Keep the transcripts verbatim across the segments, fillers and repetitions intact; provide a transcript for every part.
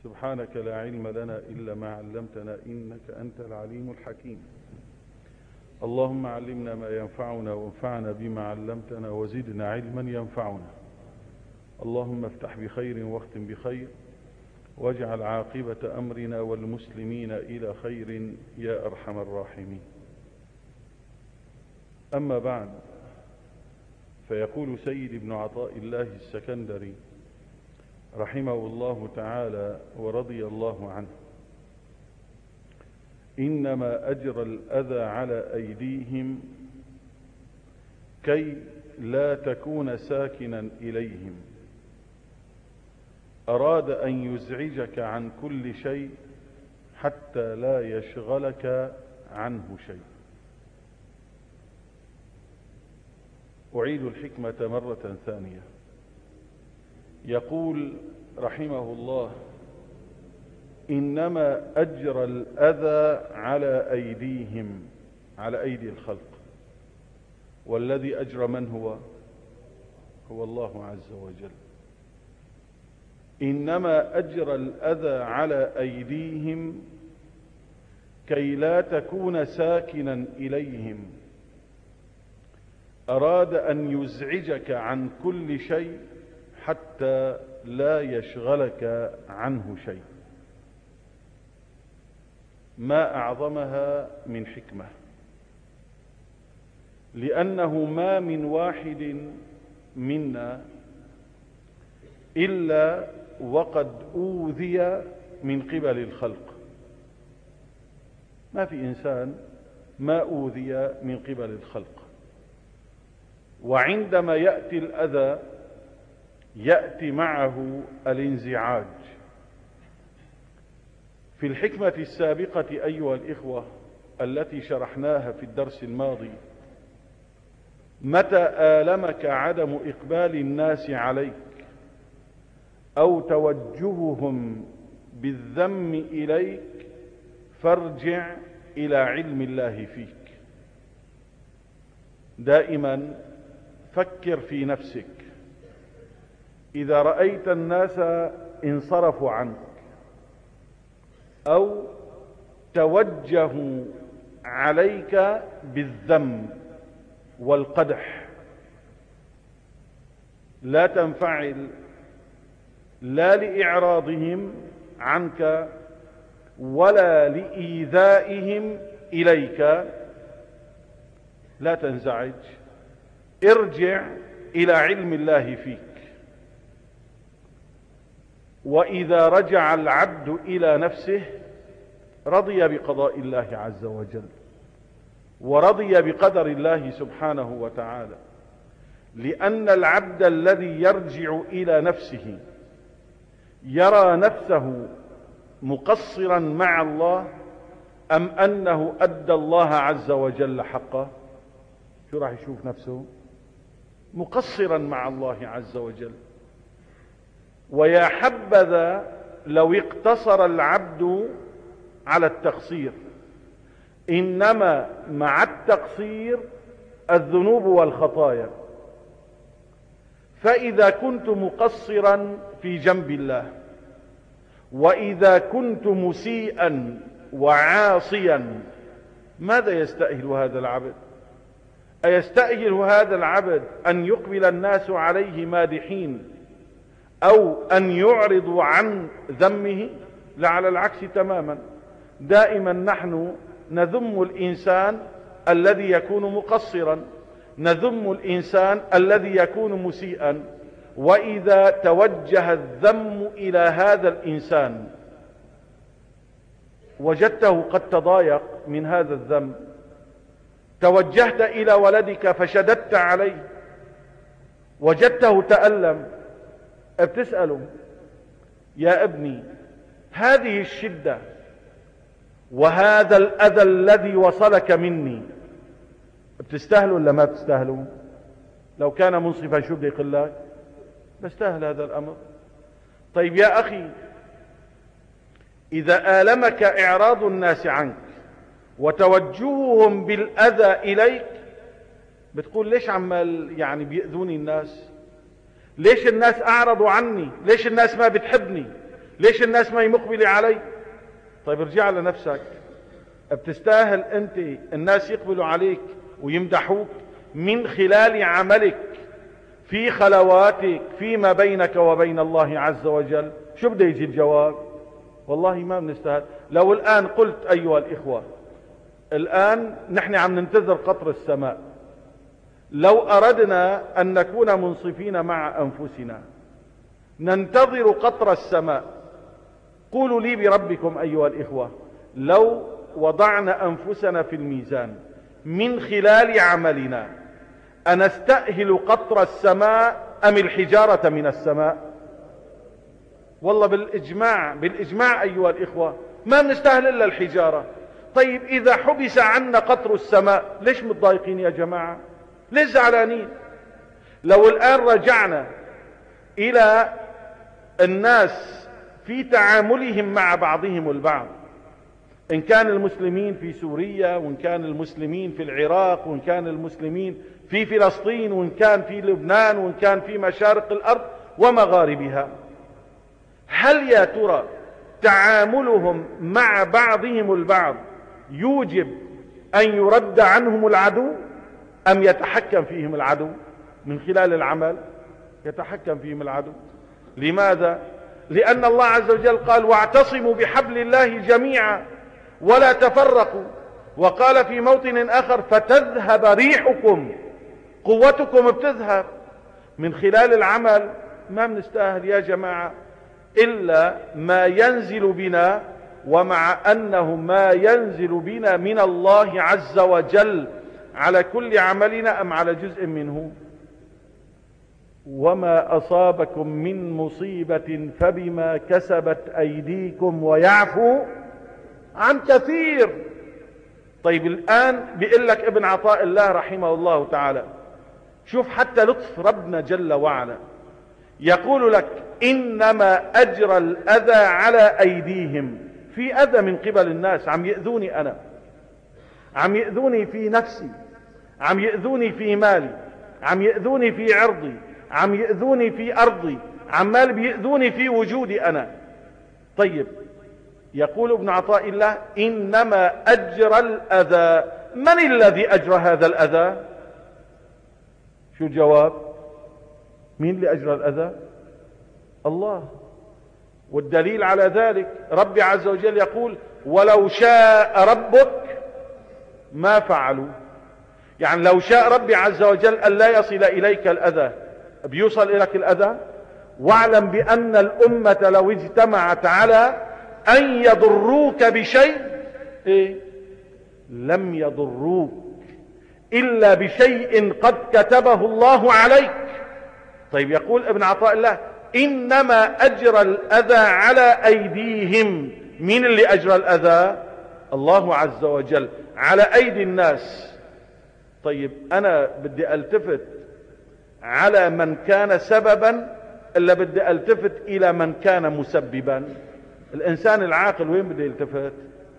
سبحانك لا علم لنا إلا ما علمتنا إنك أنت العليم الحكيم. اللهم علمنا ما ينفعنا وانفعنا بما علمتنا وزدنا علما ينفعنا. اللهم افتح بخير واختم بخير واجعل عاقبة أمرنا والمسلمين إلى خير يا أرحم الراحمين. أما بعد، فيقول سيد ابن عطاء الله السكندري رحمه الله تعالى ورضي الله عنه: إنما أجرى الأذى على أيديهم كي لا تكون ساكنا إليهم. أراد أن يزعجك عن كل شيء حتى لا يشغلك عنه شيء. أعيد الحكمة مرة ثانية. يقول رحمه الله: إنما أجرى الأذى على أيديهم، على أيدي الخلق، والذي أجرى من هو؟ هو الله عز وجل. إنما أجرى الأذى على أيديهم كي لا تكون ساكنا إليهم. أراد أن يزعجك عن كل شيء حتى لا يشغلك عنه شيء. ما أعظمها من حكمة، لأنه ما من واحد منا إلا وقد أوذي من قبل الخلق. ما في إنسان ما أوذي من قبل الخلق. وعندما يأتي الأذى يأتي معه الانزعاج. في الحكمة السابقة أيها الإخوة التي شرحناها في الدرس الماضي: متى آلمك عدم إقبال الناس عليك أو توجههم بالذم إليك فارجع إلى علم الله فيك. دائما فكر في نفسك. إذا رأيت الناس انصرفوا عنك أو توجهوا عليك بالذم والقدح، لا تنفعل لا لإعراضهم عنك ولا لإيذائهم إليك. لا تنزعج، ارجع إلى علم الله فيك. وإذا رجع العبد إلى نفسه رضي بقضاء الله عز وجل ورضي بقدر الله سبحانه وتعالى، لأن العبد الذي يرجع إلى نفسه يرى نفسه مقصرا مع الله أم أنه أدى الله عز وجل حقه. شو راح يشوف نفسه؟ مقصرا مع الله عز وجل. ويا حبذا لو اقتصر العبد على التقصير، إنما مع التقصير الذنوب والخطايا. فإذا كنت مقصرا في جنب الله، وإذا كنت مسيئا وعاصيا، ماذا يستأهل هذا العبد؟ أيستأهل هذا العبد أن يقبل الناس عليه مادحين أو أن يعرضوا عن ذمه؟ لا، على العكس تماما. دائما نحن نذم الإنسان الذي يكون مقصرا، نذم الإنسان الذي يكون مسيئا. وإذا توجه الذم إلى هذا الإنسان وجدته قد تضايق من هذا الذم، توجهت إلى ولدك فشددت عليه، وجدته تألم، بتسأله: يا ابني، هذه الشدة وهذا الأذى الذي وصلك مني بتستاهله ولا ما بتستاهله؟ لو كان منصفا شو بده يقول لك؟ بستاهل هذا الأمر. طيب يا أخي، إذا آلمك إعراض الناس عنك وتوجههم بالأذى إليك، بتقول ليش عمال يعني بيأذوني الناس؟ ليش الناس أعرضوا عني؟ ليش الناس ما بتحبني؟ ليش الناس ما مقبلة علي؟ طيب ارجع لنفسك، بتستاهل انت الناس يقبلوا عليك ويمدحوك من خلال عملك في خلواتك فيما بينك وبين الله عز وجل؟ شو بده يجي الجواب؟ والله ما بنستاهل. لو الآن قلت أيها الإخوة، الآن نحن عم ننتظر قطر السماء، لو أردنا أن نكون منصفين مع أنفسنا ننتظر قطر السماء، قولوا لي بربكم أيها الإخوة، لو وضعنا أنفسنا في الميزان من خلال عملنا أنستأهل قطر السماء أم الحجارة من السماء؟ والله بالإجماع بالإجماع أيها الإخوة ما بنستاهل إلا الحجارة. طيب إذا حبس عنا قطر السماء ليش متضايقين يا جماعة؟ ليش زعلانين؟ لو الآن رجعنا إلى الناس في تعاملهم مع بعضهم البعض، إن كان المسلمين في سوريا، وإن كان المسلمين في العراق، وإن كان المسلمين في فلسطين، وإن كان في لبنان، وإن كان في مشارق الأرض ومغاربها، هل يا ترى تعاملهم مع بعضهم البعض يوجب أن يرد عنهم العدو أم يتحكم فيهم العدو من خلال العمل؟ يتحكم فيهم العدو. لماذا؟ لأن الله عز وجل قال واعتصموا بحبل الله جميعا ولا تفرقوا، وقال في موطن آخر فتذهب ريحكم، قوتكم بتذهب. من خلال العمل ما بنستاهل يا جماعة إلا ما ينزل بنا، ومع أنه ما ينزل بنا من الله عز وجل على كل عملنا أم على جزء منه؟ وما أصابكم من مصيبة فبما كسبت أيديكم ويعفو عن كثير. طيب الآن بيقول لك ابن عطاء الله رحمه الله تعالى، شوف حتى لطف ربنا جل وعلا، يقول لك إنما أجرى الأذى على أيديهم. في أذى من قبل الناس، عم يأذوني أنا، عم يأذوني في نفسي، عم يأذوني في مالي، عم يأذوني في عرضي، عم يأذوني في أرضي، عمال بيأذوني في وجودي أنا. طيب يقول ابن عطاء الله إنما أجرى الأذى. من الذي أجرى هذا الأذى؟ شو الجواب؟ مين اللي أجرى الأذى؟ الله. والدليل على ذلك ربي عز وجل يقول ولو شاء ربك ما فعلوا. يعني لو شاء ربي عز وجل أن لا يصل إليك الأذى بيوصل إليك الأذى. واعلم بأن الأمة لو اجتمعت على أن يضروك بشيء إيه؟ لم يضروك إلا بشيء قد كتبه الله عليك. طيب يقول ابن عطاء الله إنما أجرى الأذى على أيديهم. مين اللي أجرى الأذى؟ الله عز وجل على أيدي الناس. طيب أنا بدي ألتفت على من كان سببا إلا بدي ألتفت إلى من كان مسببا؟ الإنسان العاقل وين بده يلتفت؟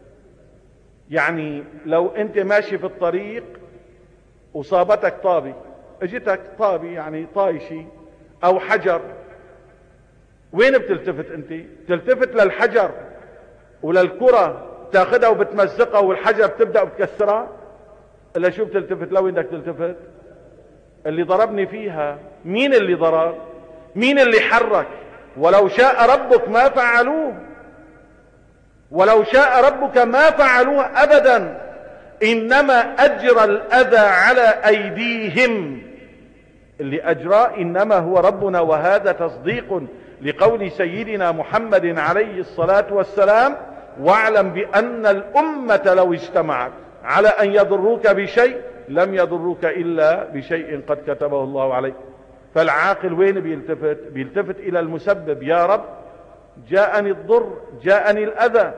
يعني لو أنت ماشي في الطريق وصابتك طابي، اجتك طابي يعني طايشي أو حجر، وين بتلتفت أنت؟ تلتفت للحجر وللكرة تاخدها وبتمزقها والحجر بتبدأ بتكسرها؟ إلا شو بتلتفت؟ لو بدك تلتفت اللي ضربني فيها. مين اللي ضرب؟ مين اللي حرك؟ ولو شاء ربك ما فعلوه، ولو شاء ربك ما فعلوه أبدا. إنما أجرى الأذى على أيديهم. اللي أجرى إنما هو ربنا، وهذا تصديق لقول سيدنا محمد عليه الصلاة والسلام واعلم بأن الأمة لو اجتمعت على أن يضروك بشيء لم يضروك إلا بشيء قد كتبه الله عليك. فالعاقل وين بيلتفت؟ بيلتفت إلى المسبب. يا رب جاءني الضر، جاءني الأذى،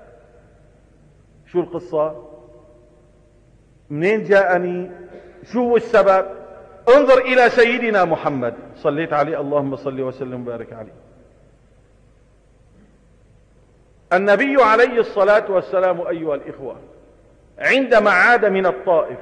شو القصة؟ منين جاءني؟ شو السبب؟ انظر إلى سيدنا محمد صليت عليه اللهم صل وسلم وبارك عليه. النبي عليه الصلاة والسلام أيها الإخوة عندما عاد من الطائف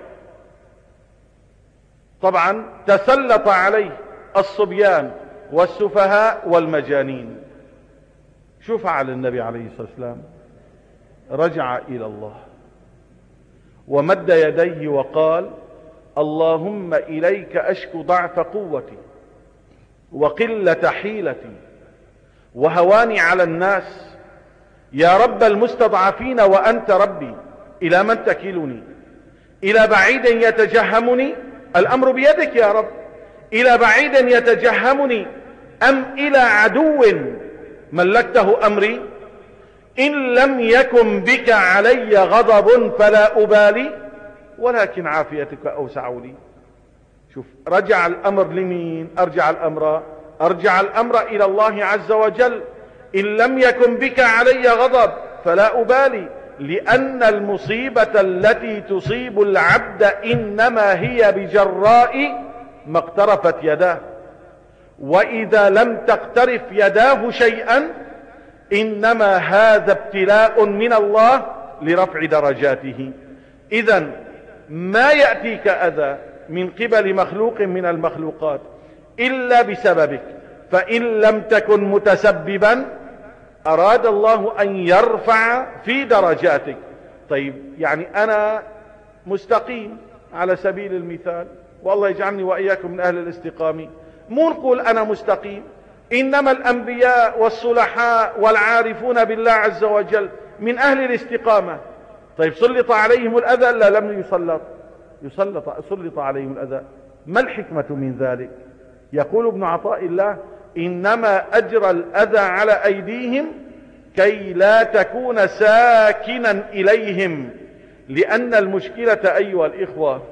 طبعا تسلط عليه الصبيان والسفهاء والمجانين. شو فعل النبي عليه الصلاة والسلام؟ رجع إلى الله ومد يديه وقال: اللهم إليك أشكو ضعف قوتي وقلة حيلتي وهواني على الناس، يا رب المستضعفين وأنت ربي، إلى من تكلني؟ إلى بعيد يتجهمني؟ الأمر بيدك يا رب. إلى بعيد يتجهمني أم إلى عدو ملكته أمري؟ إن لم يكن بك علي غضب فلا أبالي، ولكن عافيتك أوسع لي. شوف، رجع الأمر لمين؟ أرجع الأمر أرجع الأمر إلى الله عز وجل. إن لم يكن بك علي غضب فلا أبالي، لأن المصيبة التي تصيب العبد إنما هي بجراء ما اقترفت يداه، وإذا لم تقترف يداه شيئا إنما هذا ابتلاء من الله لرفع درجاته. إذن ما يأتيك أذى من قبل مخلوق من المخلوقات إلا بسببك، فإن لم تكن متسببا أراد الله أن يرفع في درجاتك. طيب، يعني أنا مستقيم على سبيل المثال، والله يجعلني وإياكم من أهل الاستقامة، مو نقول أنا مستقيم، إنما الأنبياء والصلحاء والعارفون بالله عز وجل من أهل الاستقامة. طيب، سلط عليهم الأذى؟ لا، لم يسلط يسلط سلط عليهم الأذى. ما الحكمة من ذلك؟ يقول ابن عطاء الله: إنما أجرى الأذى على أيديهم كي لا تكون ساكنا إليهم، لأن المشكلة أيها الإخوة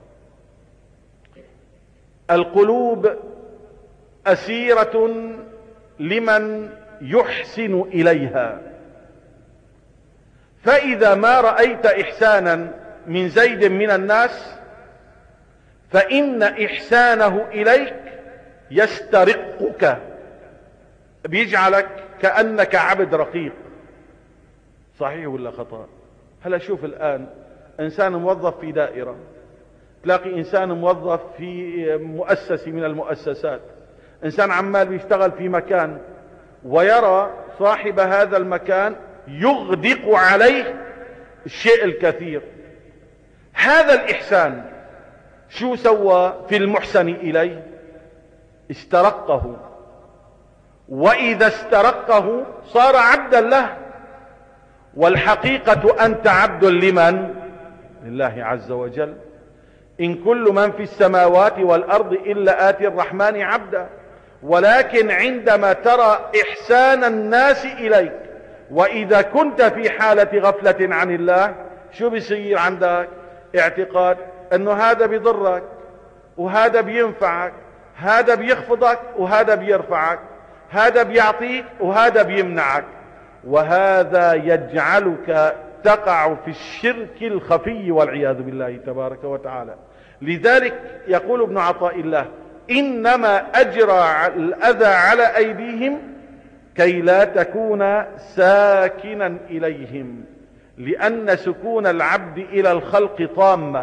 القلوب أسيرة لمن يحسن إليها، فإذا ما رأيت إحسانا من زيد من الناس فإن إحسانه إليك يسترقك، بيجعلك كأنك عبد رقيق. صحيح ولا خطأ؟ هلا شوف الآن إنسان موظف في دائرة، تلاقي إنسان موظف في مؤسسة من المؤسسات، إنسان عمال بيشتغل في مكان ويرى صاحب هذا المكان يغدق عليه الشيء الكثير. هذا الإحسان شو سوى في المحسن إليه؟ استرقه، وإذا استرقه صار عبدا له. والحقيقة أنت عبد لمن؟ لله عز وجل. إن كل من في السماوات والأرض إلا آتي الرحمن عبدا. ولكن عندما ترى إحسان الناس إليك وإذا كنت في حالة غفلة عن الله، شو بيصير عندك؟ اعتقاد أنه هذا بيضرك وهذا بينفعك، هذا بيخفضك وهذا بيرفعك، هذا بيعطيك وهذا بيمنعك، وهذا يجعلك تقع في الشرك الخفي والعياذ بالله تبارك وتعالى. لذلك يقول ابن عطاء الله: إنما أجرى الأذى على أيديهم كي لا تكون ساكنا إليهم، لأن سكون العبد إلى الخلق طامة.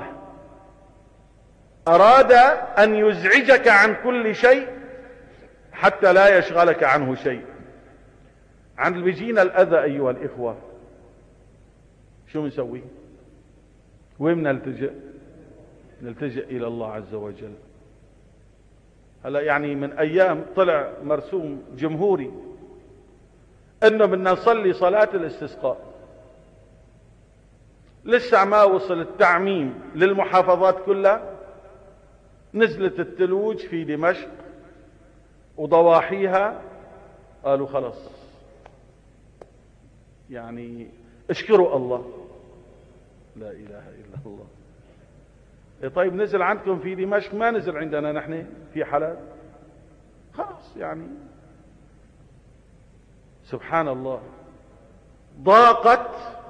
أراد أن يزعجك عن كل شيء حتى لا يشغلك عنه شيء. عند بيجينا الأذى أيها الإخوة شو نسوي؟ وين نلتجئ؟ نلتجئ إلى الله عز وجل. هلا يعني من أيام طلع مرسوم جمهوري أنه بدنا نصلي صلاة الاستسقاء، لسه ما وصل التعميم للمحافظات كلها، نزلت الثلوج في دمشق وضواحيها، قالوا خلص يعني اشكروا الله. لا إله إلا الله. إيه طيب، نزل عندكم في دمشق، ما نزل عندنا نحن في حلب؟ خلاص يعني سبحان الله. ضاقت،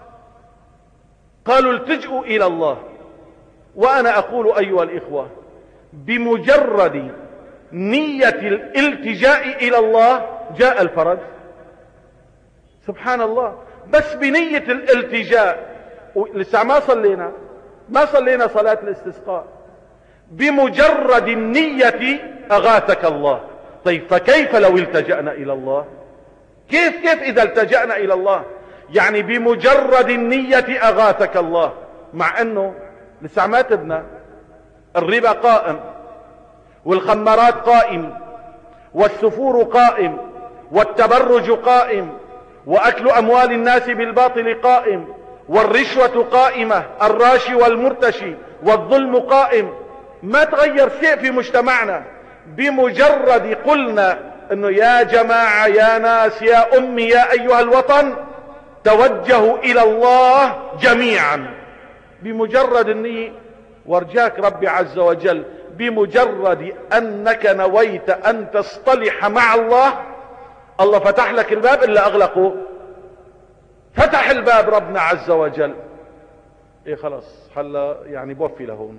قالوا التجئوا إلى الله. وأنا أقول أيها الإخوة، بمجرد نية الالتجاء إلى الله جاء الفرج. سبحان الله، بس بنية الالتجاء. لسه ما صلينا ما صلينا صلاة الاستسقاء، بمجرد النية أغاثك الله. طيب فكيف لو التجأنا إلى الله؟ كيف كيف إذا التجأنا إلى الله؟ يعني بمجرد النية أغاثك الله، مع أنه لسه ما تبنى، الربا قائم، والخمرات قائم، والسفور قائم، والتبرج قائم، وأكل أموال الناس بالباطل قائم، والرشوة قائمة، الراشي والمرتشي، والظلم قائم. ما تغير شيء في مجتمعنا. بمجرد قلنا انه يا جماعة يا ناس يا امي يا ايها الوطن توجهوا الى الله جميعا، بمجرد النية، وارجاك ربي عز وجل بمجرد انك نويت ان تصطلح مع الله، الله فتح لك الباب الا اغلقه. فتح الباب ربنا عز وجل، ايه خلاص حلا يعني بوفي لهون،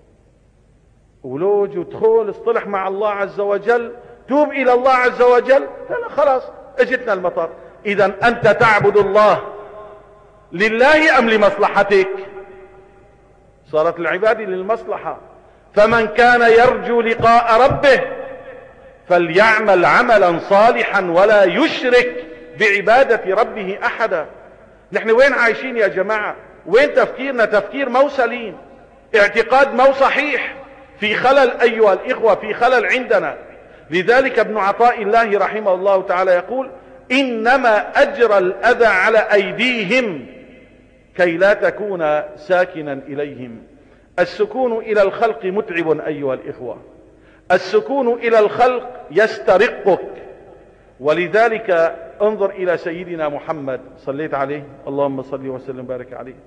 ولوج ودخول اصطلح مع الله عز وجل، توب الى الله عز وجل، لا خلاص اجتنا المطر. اذا انت تعبد الله لله ام لمصلحتك؟ صارت العبادة للمصلحة. فمن كان يرجو لقاء ربه فليعمل عملا صالحا ولا يشرك بعبادة ربه احدا. نحن وين عايشين يا جماعة؟ وين تفكيرنا؟ تفكير مو سليم، اعتقاد مو صحيح، في خلل ايها الاخوة، في خلل عندنا. لذلك ابن عطاء الله رحمه الله تعالى يقول: انما اجرى الاذى على ايديهم كي لا تكون ساكنا اليهم. السكون الى الخلق متعب ايها الاخوة، السكون الى الخلق يسترقك. ولذلك انظر الى سيدنا محمد، صليت عليه، اللهم صل وسلم وبارك عليه،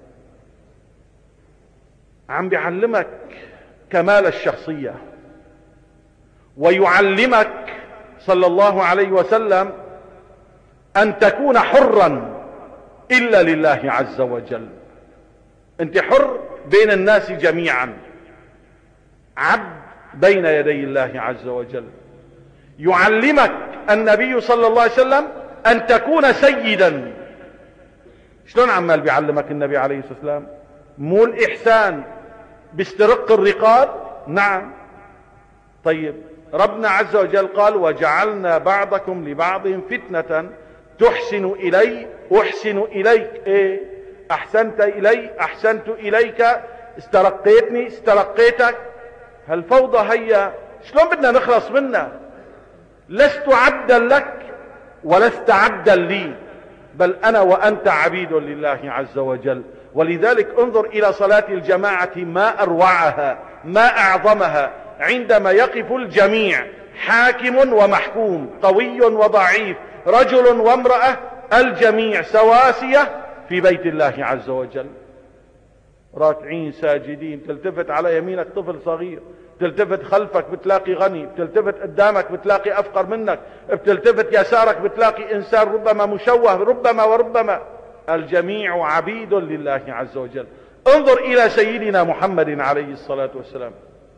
عم بيعلمك كمال الشخصية، ويعلمك صلى الله عليه وسلم ان تكون حرا الا لله عز وجل. انت حر بين الناس جميعا، عبد بين يدي الله عز وجل. يعلمك النبي صلى الله عليه وسلم ان تكون سيدا. شلون عمال بيعلمك النبي عليه الصلاة والسلام؟ مو الإحسان باسترق الرقاب؟ نعم. طيب ربنا عز وجل قال: وجعلنا بعضكم لبعض فتنة تحسن إلي أحسن إليك. إيه؟ أحسنت إلي أحسنت إليك، استرقيتني استرقيتك. هالفوضى هي شلون بدنا نخلص منها؟ لست عبدا لك ولست عبدا لي، بل أنا وأنت عبيد لله عز وجل. ولذلك انظر إلى صلاة الجماعة، ما أروعها ما أعظمها، عندما يقف الجميع، حاكم ومحكوم، قوي وضعيف، رجل وامرأة، الجميع سواسية في بيت الله عز وجل، راكعين ساجدين. تلتفت على يمينك طفل صغير، بتلتفت خلفك بتلاقي غني، بتلتفت قدامك بتلاقي أفقر منك، بتلتفت يسارك بتلاقي إنسان ربما مشوه، ربما وربما، الجميع عبيد لله عز وجل. انظر إلى سيدنا محمد عليه الصلاة والسلام.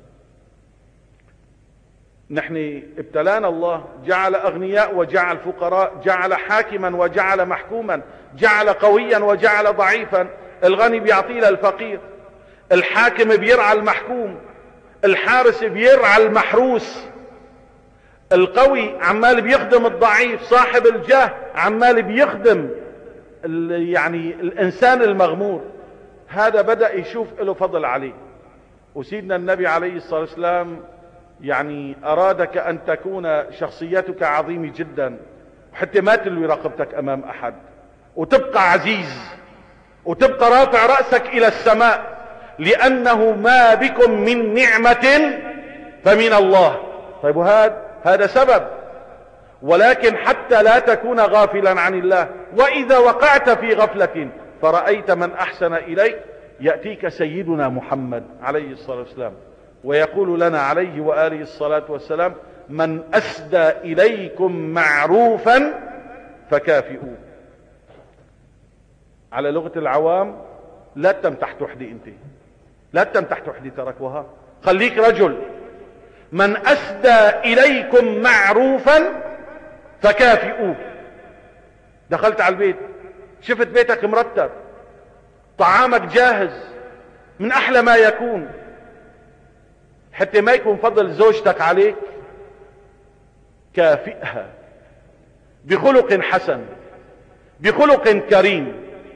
نحن ابتلانا الله، جعل أغنياء وجعل فقراء، جعل حاكما وجعل محكوما، جعل قويا وجعل ضعيفا. الغني بيعطي للفقير، الحاكم بيرعى المحكوم، الحارس بيرعى المحروس، القوي عمال بيخدم الضعيف، صاحب الجاه عمال بيخدم يعني الإنسان المغمور. هذا بدأ يشوف له فضل عليه. وسيدنا النبي عليه الصلاة والسلام يعني أرادك أن تكون شخصيتك عظيمة جدا، وحتى ما تلوي رقبتك أمام أحد، وتبقى عزيز، وتبقى رافع رأسك إلى السماء، لأنه ما بكم من نعمة فمن الله. طيب وهذا هذا سبب، ولكن حتى لا تكون غافلا عن الله. وإذا وقعت في غفلة فرأيت من أحسن إليك، يأتيك سيدنا محمد عليه الصلاة والسلام ويقول لنا عليه وآله الصلاة والسلام: من أسدى إليكم معروفا فكافئوه. على لغة العوام: لا تمتح تحدي، انت لا تمتح تحدي تركوها، خليك رجل. من أسدى إليكم معروفا فكافئوه. دخلت على البيت، شفت بيتك مرتب، طعامك جاهز من أحلى ما يكون، حتى ما يكون فضل زوجتك عليك، كافئها. بخلق حسن، بخلق كريم،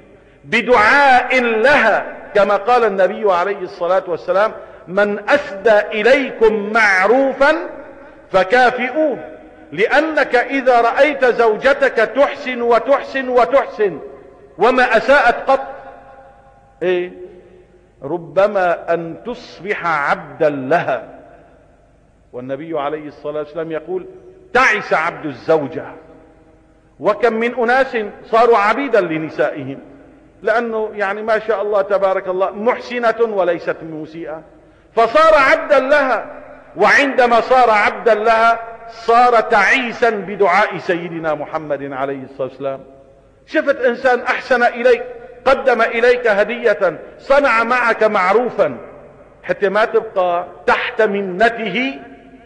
بدعاء لها، كما قال النبي عليه الصلاة والسلام: من أسدى إليكم معروفا فكافئوه، لأنك إذا رأيت زوجتك تحسن وتحسن وتحسن وما أساءت قط، إيه؟ ربما أن تصبح عبدا لها. والنبي عليه الصلاة والسلام يقول: تعس عبد الزوجة. وكم من أناس صاروا عبيدا لنسائهم، لأنه يعني ما شاء الله تبارك الله محسنة وليست مسيئة، فصار عبدا لها. وعندما صار عبدا لها صار تعيسا بدعاء سيدنا محمد عليه الصلاة والسلام. شفت إنسان أحسن إليك، قدم إليك هدية، صنع معك معروفا، حتى ما تبقى تحت منته،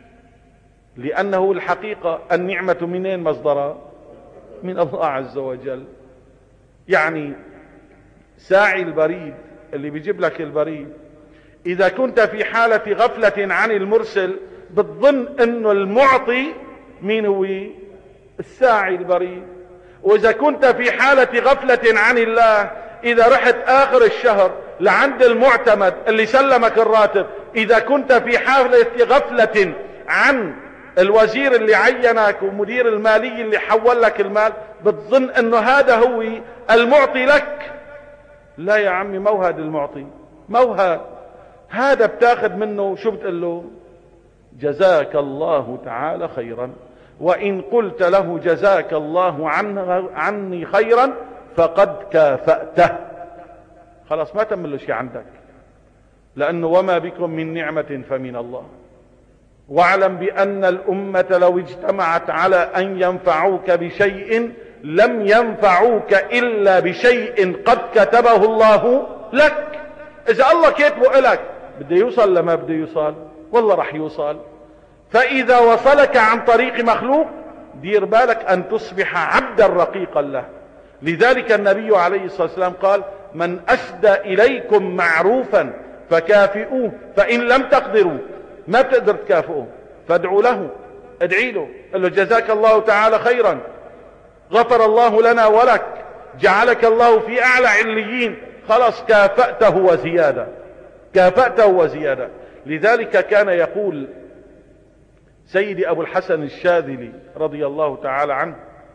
لأنه الحقيقة النعمة منين مصدرها؟ من الله عز وجل. يعني ساعي البريد اللي بيجيب لك البريد، إذا كنت في حالة غفلة عن المرسل بتظن أنه المعطي مين هو؟ الساعي البريد. وإذا كنت في حالة غفلة عن الله، إذا رحت آخر الشهر لعند المعتمد اللي سلمك الراتب، إذا كنت في حالة غفلة عن الوزير اللي عينك ومدير المالي اللي حول لك المال، بتظن أنه هذا هو المعطي لك. لا يا عمي، مو هذا المعطي، مو هذا هذا بتاخذ منه شو بتقول له؟ جزاك الله تعالى خيرا. وإن قلت له جزاك الله عنه عني خيرا فقد كافأته، خلاص ما تم له شيء عندك، لأنه وما بكم من نعمة فمن الله. واعلم بأن الأمة لو اجتمعت على أن ينفعوك بشيء لم ينفعوك إلا بشيء قد كتبه الله لك. إذا الله كاتبه لك بده يوصل لما بده يوصل، والله رح يوصل. فإذا وصلك عن طريق مخلوق دير بالك أن تصبح عبدا رقيقا له. لذلك النبي عليه الصلاة والسلام قال: من أسدى إليكم معروفا فكافئوه، فإن لم تقدروا، ما بتقدر تكافئوه، فادعوا له، ادعي له، قل له جزاك الله تعالى خيرا، غفر الله لنا ولك، جعلك الله في أعلى عليين، خلاص كافأته وزيادة، كافأته وزيادة. لذلك كان يقول سيدي أبو الحسن الشاذلي رضي الله تعالى عنه: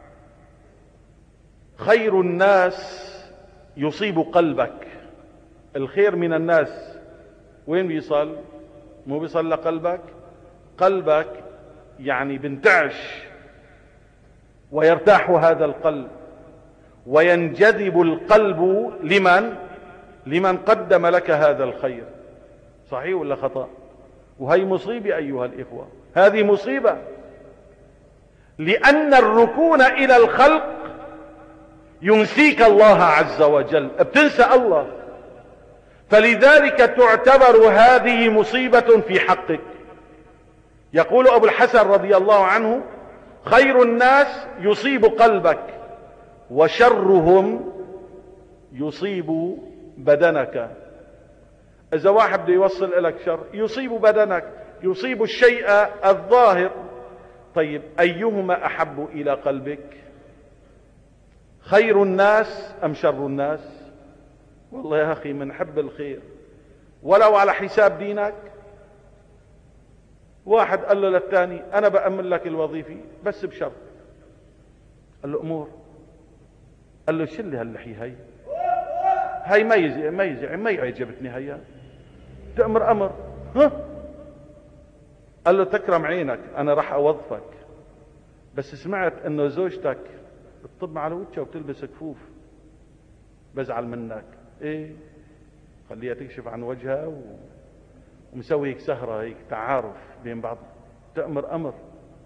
خير الناس يصيب قلبك. الخير من الناس وين بيصل؟ مو بيصل لقلبك؟ قلبك يعني بنتعش ويرتاح هذا القلب وينجذب القلب لمن؟ لمن قدم لك هذا الخير. صحيح ولا خطأ؟ وهي مصيبة أيها الإخوة، هذه مصيبة، لأن الركون إلى الخلق ينسيك الله عز وجل، بتنسى الله. فلذلك تعتبر هذه مصيبة في حقك. يقول أبو الحسن رضي الله عنه: خير الناس يصيب قلبك، وشرهم يصيب بدنك. إذا واحد بده يوصل لك شر يصيب بدنك، يصيب الشيء الظاهر. طيب أيهما أحب إلى قلبك؟ خير الناس أم شر الناس؟ والله يا أخي منحب الخير ولو على حساب دينك. واحد قال له للثاني: أنا بأمن لك الوظيفة بس بشرط. قال له: أمور. قال له: شو اللي هاللحية هي؟ هاي ما يزي ما يزي ما يعجبتني هي. تأمر أمر. ها؟ قال له: تكرم عينك، أنا راح أوظفك، بس سمعت إنه زوجتك بتطب على وجهها وبتلبس كفوف، بزعل منك. إيه؟ خليها تكشف عن وجهها و... ومسوي هيك سهرة، هيك تعارف بين بعض. تأمر أمر.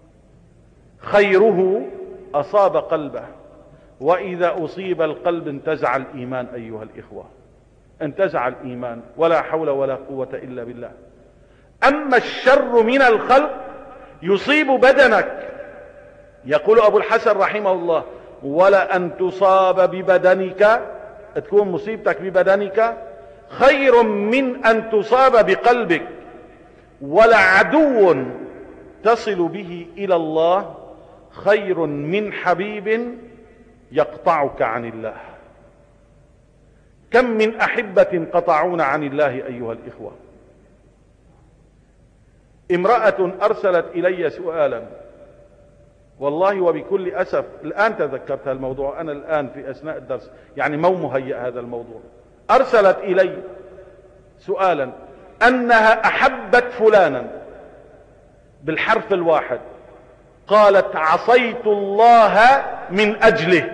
خيره أصاب قلبه، وإذا أصيب القلب انتزع الإيمان أيها الإخوة، انتزع الإيمان، ولا حول ولا قوة إلا بالله. أما الشر من الخلق يصيب بدنك. يقول أبو الحسن رحمه الله: ولا أن تصاب ببدنك، تكون مصيبتك ببدنك، خير من أن تصاب بقلبك. ولا عدو تصل به إلى الله خير من حبيب يقطعك عن الله. كم من أحبة قطعون عن الله أيها الإخوة. امرأة أرسلت إلي سؤالا، والله وبكل أسف الآن تذكرت الموضوع، أنا الآن في أثناء الدرس يعني مو مهيأ هذا الموضوع. أرسلت إلي سؤالا أنها أحبت فلانا بالحرف الواحد، قالت عصيت الله من أجله،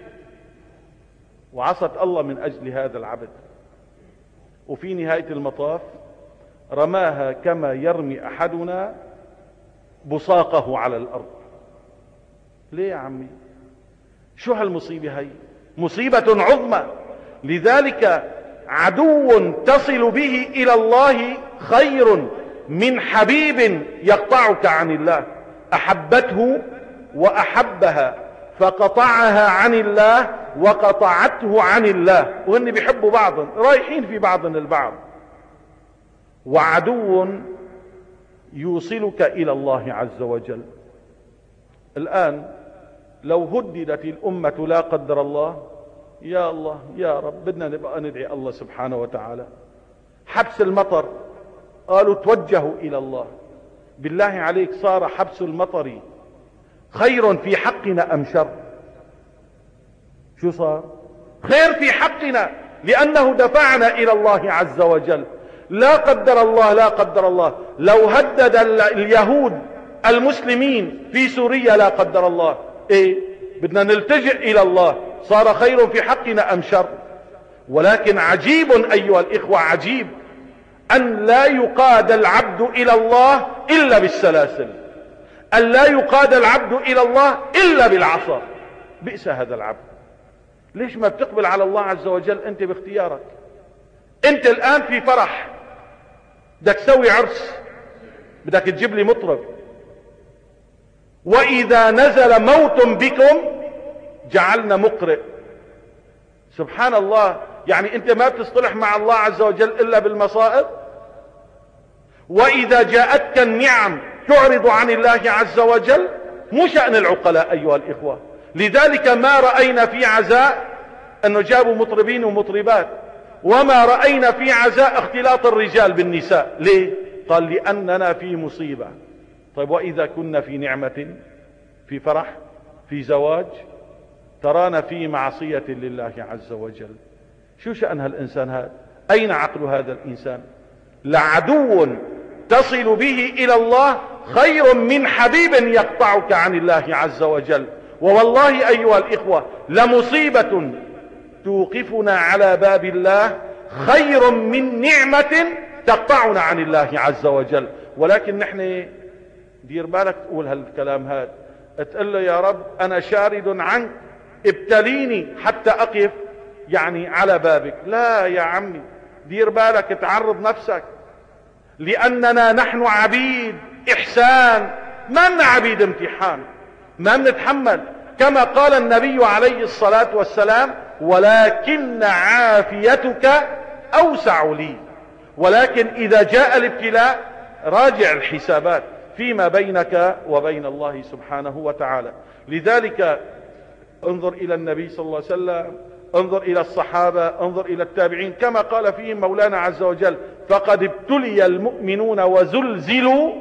وعصت الله من أجل هذا العبد، وفي نهاية المطاف رماها كما يرمي أحدنا بصاقه على الأرض. ليه يا عمي؟ شو هالمصيبة هي؟ مصيبة عظمى. لذلك عدو تصل به إلى الله خير من حبيب يقطعك عن الله. أحبته وأحبها فقطعها عن الله وقطعته عن الله، وهن بيحبوا بعض رايحين في بعض البعض. وعدو يوصلك إلى الله عز وجل. الآن لو هددت الأمة لا قدر الله، يا الله يا رب بدنا نبقى ندعي الله سبحانه وتعالى. حبس المطر، قالوا توجهوا إلى الله. بالله عليك صار حبس المطر خير في حقنا أم شر؟ شو صار؟ خير في حقنا، لأنه دفعنا إلى الله عز وجل. لا قدر الله لا قدر الله لو هدد اليهود المسلمين في سوريا لا قدر الله، ايه بدنا نلتجئ إلى الله، صار خير في حقنا أم شر؟ ولكن عجيب أيها الإخوة، عجيب أن لا يقاد العبد إلى الله إلا بالسلاسل، أن لا يقاد العبد إلى الله إلا بالعصا. بئس هذا العبد. ليش ما بتقبل على الله عز وجل أنت باختيارك؟ أنت الآن في فرح، بدك تسوي عرس، بدك تجيب لي مطرب، وإذا نزل موت بكم جعلنا مقرئ. سبحان الله، يعني أنت ما بتصطلح مع الله عز وجل إلا بالمصائب. وإذا جاءتك النعم تعرض عن الله عز وجل. مو شأن العقلاء أيها الإخوة. لذلك ما رأينا في عزاء أنه جابوا مطربين ومطربات، وما رأينا في عزاء اختلاط الرجال بالنساء. ليه؟ قال لأننا في مصيبة. طيب وإذا كنا في نعمة، في فرح، في زواج، ترانا في معصية لله عز وجل، شو شأن هالإنسان هذا؟ أين عقل هذا الإنسان؟ لعدو تصل به إلى الله خير من حبيب يقطعك عن الله عز وجل. ووالله أيها الإخوة لمصيبة توقفنا على باب الله خير من نعمة تقطعنا عن الله عز وجل. ولكن نحن دير بالك تقول هالكلام هذا، تقول له يا رب أنا شارد عنك، ابتليني حتى أقف يعني على بابك. لا يا عمي، دير بالك، تعرض نفسك، لأننا نحن عبيد إحسان، ما لنا عبيد امتحان، ما بنتحمل. كما قال النبي عليه الصلاة والسلام ولكن عافيتك أوسع لي. ولكن إذا جاء الابتلاء راجع الحسابات فيما بينك وبين الله سبحانه وتعالى. لذلك انظر إلى النبي صلى الله عليه وسلم، انظر إلى الصحابة، انظر إلى التابعين، كما قال فيهم مولانا عز وجل فقد ابتلي المؤمنون وزلزلوا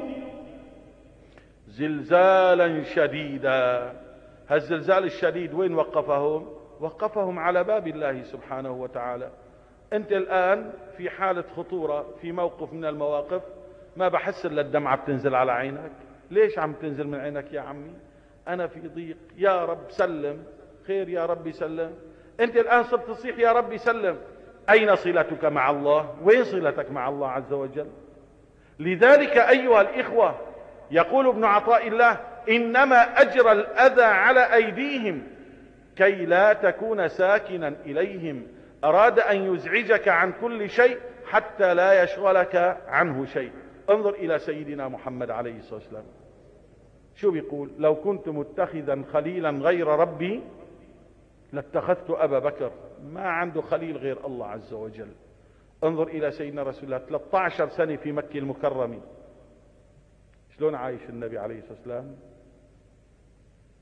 زلزالا شديدا. هالزلزال الشديد وين وقفهم؟ وقفهم على باب الله سبحانه وتعالى. انت الآن في حالة خطورة، في موقف من المواقف، ما بحس الا الدمعة بتنزل على عينك. ليش عم تنزل من عينك يا عمي؟ انا في ضيق، يا رب سلم، خير يا رب سلم. انت الآن صرت تصيح يا رب سلم. اين صلتك مع الله؟ وين صلتك مع الله عز وجل؟ لذلك ايها الإخوة يقول ابن عطاء الله انما اجرى الاذى على ايديهم كي لا تكون ساكنا اليهم. اراد ان يزعجك عن كل شيء حتى لا يشغلك عنه شيء. انظر الى سيدنا محمد عليه الصلاة والسلام، شو بيقول؟ لو كنت متخذا خليلا غير ربي لاتخذت ابا بكر. ما عنده خليل غير الله عز وجل. انظر الى سيدنا رسول الله ثلاثة عشر سنة في مكة المكرمة، شلون عايش النبي عليه الصلاة والسلام؟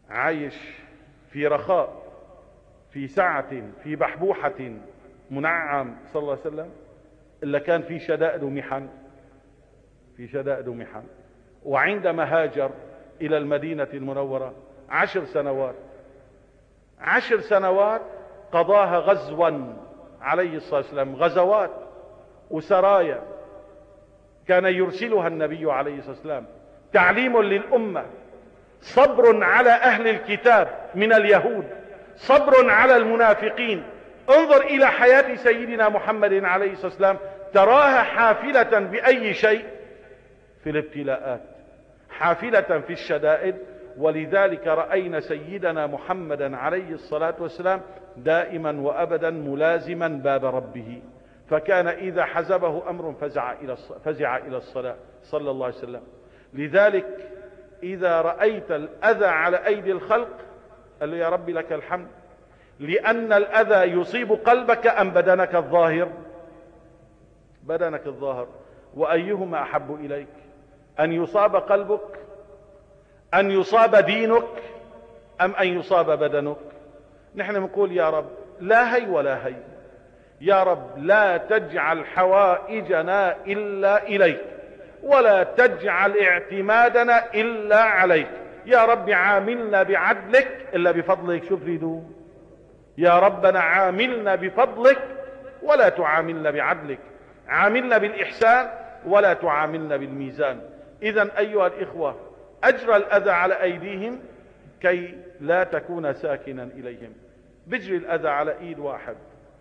عايش في رخاء، في سعة، في بحبوحة، منعم صلى الله عليه وسلم، إلا كان في شدائد ومحن، في شدائد ومحن. وعندما هاجر إلى المدينة المنورة عشر سنوات، عشر سنوات قضاها غزوا عليه الصلاة والسلام، غزوات وسرايا كان يرسلها النبي عليه الصلاة والسلام، تعليم للأمة، صبر على أهل الكتاب من اليهود، صبر على المنافقين. انظر إلى حياة سيدنا محمد عليه الصلاة والسلام، تراها حافلة بأي شيء؟ في الابتلاءات، حافلة في الشدائد. ولذلك رأينا سيدنا محمدا عليه الصلاة والسلام دائما وأبدا ملازما باب ربه، فكان إذا حزبه أمر فزع إلى فزع إلى الصلاة صلى الله عليه وسلم. لذلك إذا رأيت الأذى على أيدي الخلق قال له يا رب لك الحمد، لأن الأذى يصيب قلبك أم بدنك الظاهر؟ بدنك الظاهر. وأيهما أحب إليك، أن يصاب قلبك، أن يصاب دينك، أم أن يصاب بدنك؟ نحن نقول يا رب لا هي ولا هي، يا رب لا تجعل حوائجنا إلا إليك، ولا تجعل اعتمادنا إلا عليك. يا رب عاملنا بعدلك إلا بفضلك. شو تريدوا يا ربنا؟ عاملنا بفضلك ولا تعاملنا بعدلك، عاملنا بالإحسان ولا تعاملنا بالميزان. إذن أيها الإخوة، أجرى الأذى على أيديهم كي لا تكون ساكنا إليهم. بجري الأذى على إيد واحد،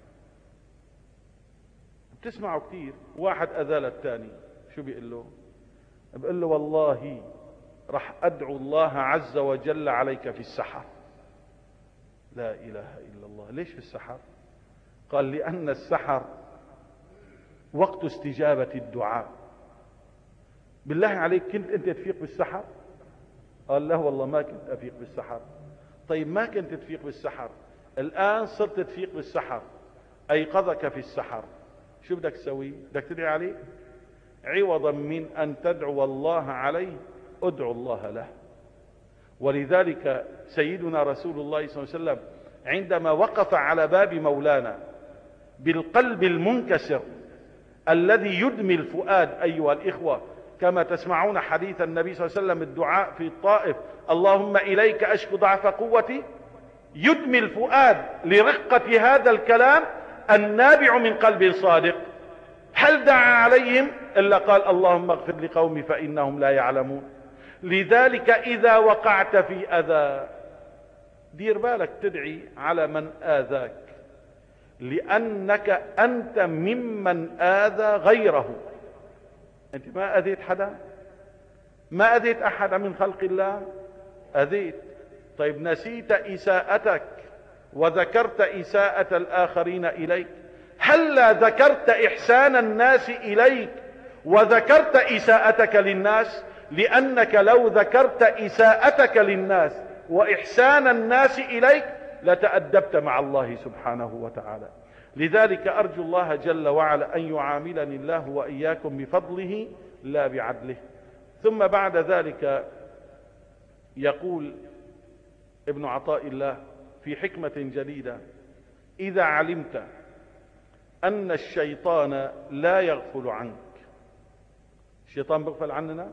بتسمعوا كثير، واحد أذى للثاني، شو بيقول له؟ بيقول له والله رح أدعو الله عز وجل عليك في السحر. لا إله إلا الله. ليش في السحر؟ قال لأن السحر وقت استجابة الدعاء. بالله عليك كنت أنت تفيق بالسحر؟ قال لا والله ما كنت أفيق بالسحر. طيب ما كنت تفيق بالسحر، الآن صرت تفيق بالسحر، أيقظك في السحر، شو بدك تسوي؟ بدك تدعي عليه؟ عوضا من أن تدعو الله عليه ادعو الله له. ولذلك سيدنا رسول الله صلى الله عليه وسلم عندما وقف على باب مولانا بالقلب المنكسر الذي يدمي الفؤاد، أيها الإخوة، كما تسمعون حديث النبي صلى الله عليه وسلم الدعاء في الطائف: اللهم إليك أشكو ضعف قوتي، يدمي الفؤاد لرقة هذا الكلام النابع من قلب صادق. هل دعا عليهم إلا قال اللهم اغفر لقومي فإنهم لا يعلمون. لذلك إذا وقعت في أذى دير بالك تدعي على من آذاك، لأنك أنت ممن آذى غيره. أنت ما أذيت حدا، ما أذيت أحد من خلق الله، أذيت. طيب نسيت إساءتك وذكرت إساءة الآخرين إليك، هلا ذكرت إحسان الناس إليك وذكرت إساءتك للناس؟ لأنك لو ذكرت إساءتك للناس وإحسان الناس إليك لتأدبت مع الله سبحانه وتعالى. لذلك أرجو الله جل وعلا أن يعاملني الله وإياكم بفضله لا بعدله. ثم بعد ذلك يقول ابن عطاء الله في حكمة جديدة: إذا علمت أن الشيطان لا يغفل عنك. الشيطان بيغفل عننا؟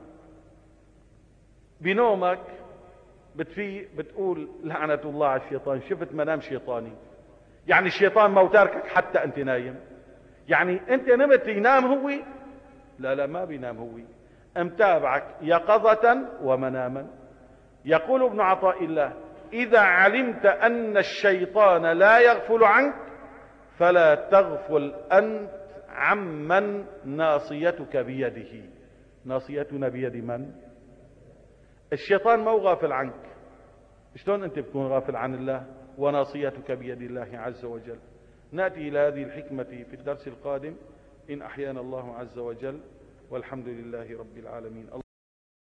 بنومك بتفيق بتقول لعنة الله على الشيطان، شفت منام شيطاني. يعني الشيطان ما تاركك حتى أنت نايم؟ يعني أنت نمت ينام هو؟ لا لا، ما بينام هو، متابعك يقظة ومناما. يقول ابن عطاء الله: إذا علمت أن الشيطان لا يغفل عنك فلا تغفل أنت عمن ناصيتك بيده. ناصيتنا بيد من؟ الشيطان ما هو غافل عنك. شلون أنت بتكون غافل عن الله وناصيتك بيد الله عز وجل؟ نأتي إلى هذه الحكمة في الدرس القادم إن أحيانا الله عز وجل، والحمد لله رب العالمين.